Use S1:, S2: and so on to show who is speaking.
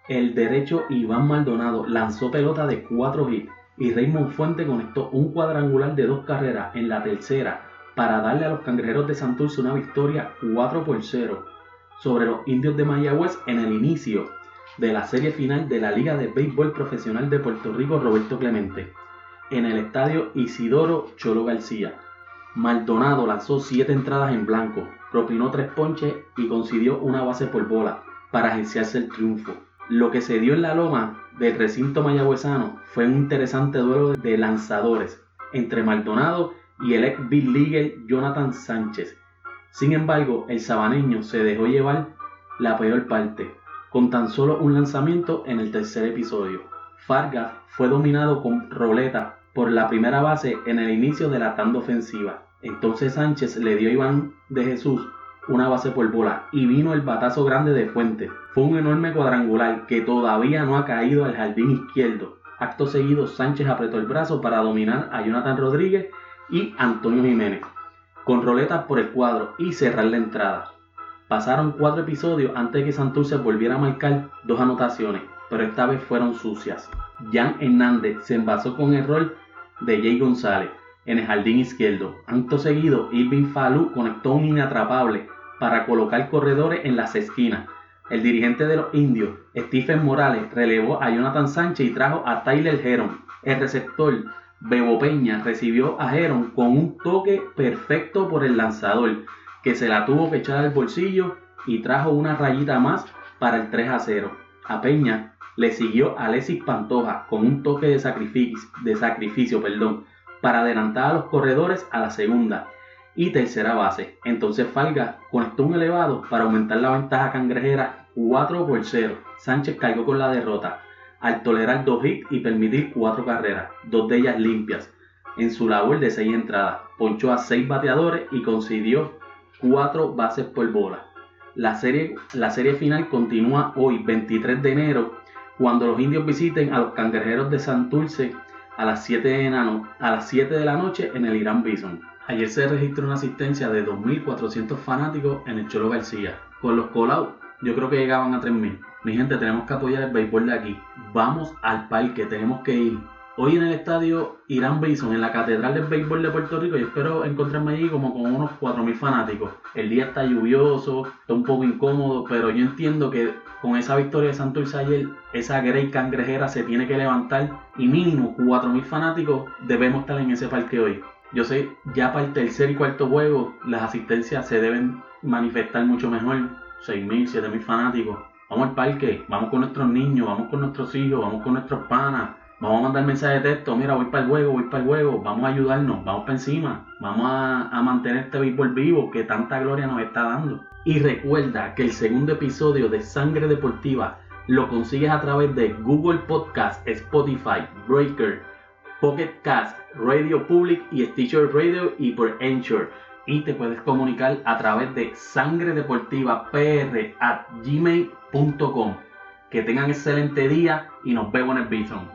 S1: El derecho Iván Maldonado lanzó pelota de 4 hits y Raymond Fuente conectó un cuadrangular de 2 carreras en la tercera para darle a los Cangrejeros de Santurce una victoria 4-0 sobre los Indios de Mayagüez en el inicio de la serie final de la Liga de Béisbol Profesional de Puerto Rico Roberto Clemente, en el estadio Isidoro Cholo García. Maldonado lanzó 7 entradas en blanco, propinó 3 ponches y concedió una base por bola para agenciarse el triunfo. Lo que se dio en la loma del recinto mayagüezano fue un interesante duelo de lanzadores entre Maldonado y el ex Big Leaguer Jonathan Sánchez. Sin embargo, el sabaneño se dejó llevar la peor parte, con tan solo un lanzamiento en el tercer episodio. Fargas fue dominado con roleta por la primera base en el inicio de la tanda ofensiva. Entonces Sánchez le dio a Iván de Jesús una base por bola y vino el batazo grande de Fuente. Fue un enorme cuadrangular que todavía no ha caído al jardín izquierdo. Acto seguido, Sánchez apretó el brazo para dominar a Jonathan Rodríguez y Antonio Jiménez con roletas por el cuadro y cerrar la entrada. Pasaron 4 episodios antes de que Santurce volviera a marcar 2 anotaciones, pero esta vez fueron sucias. Jan Hernández se envasó con error de Jay González en el jardín izquierdo. Acto seguido, Irving Falú conectó un inatrapable para colocar corredores en las esquinas. El dirigente de los Indios, Stephen Morales, relevó a Jonathan Sánchez y trajo a Tyler Herron. El receptor, Bebo Peña, recibió a Herron con un toque perfecto por el lanzador, que se la tuvo que echar al bolsillo y trajo una rayita más para el 3-0. A Peña le siguió Alexis Pantoja con un toque de sacrificio, para adelantar a los corredores a la segunda y tercera base. Entonces Fargas conectó un elevado para aumentar la ventaja cangrejera 4-0. Sánchez cargó con la derrota al tolerar 2 hits y permitir 4 carreras, 2 de ellas limpias, en su labor de 6 entradas. Ponchó a 6 bateadores y concedió 4 bases por bola. La serie final continúa hoy, 23 de enero, cuando los Indios visiten a los Cangrejeros de Santurce a las 7 de la noche en el Irán Bison. Ayer se registró una asistencia de 2.400 fanáticos en el Cholo García. Con los call-outs, yo creo que llegaban a 3.000. Mi gente, tenemos que apoyar el béisbol de aquí. Vamos al parque, tenemos que ir. Hoy en el estadio Irán Bison, en la Catedral del Béisbol de Puerto Rico, yo espero encontrarme allí como con unos 4.000 fanáticos. El día está lluvioso, está un poco incómodo, pero yo entiendo que con esa victoria de Santurce ayer, esa Grey cangrejera se tiene que levantar y mínimo 4.000 fanáticos debemos estar en ese parque hoy. Yo sé, ya para el tercer y cuarto juego, las asistencias se deben manifestar mucho mejor. 6.000, 7.000 fanáticos. Vamos al parque, vamos con nuestros niños, vamos con nuestros hijos, vamos con nuestros panas. Vamos a mandar mensajes de texto, mira, voy para el juego, vamos a ayudarnos, vamos para encima, vamos a mantener este béisbol vivo que tanta gloria nos está dando. Y recuerda que el segundo episodio de Sangre Deportiva lo consigues a través de Google Podcast, Spotify, Breaker, Pocket Cast, Radio Public y Stitcher Radio y por Anchor. Y te puedes comunicar a través de sangredeportivapr@gmail.com. Que tengan excelente día y nos vemos en el Bison.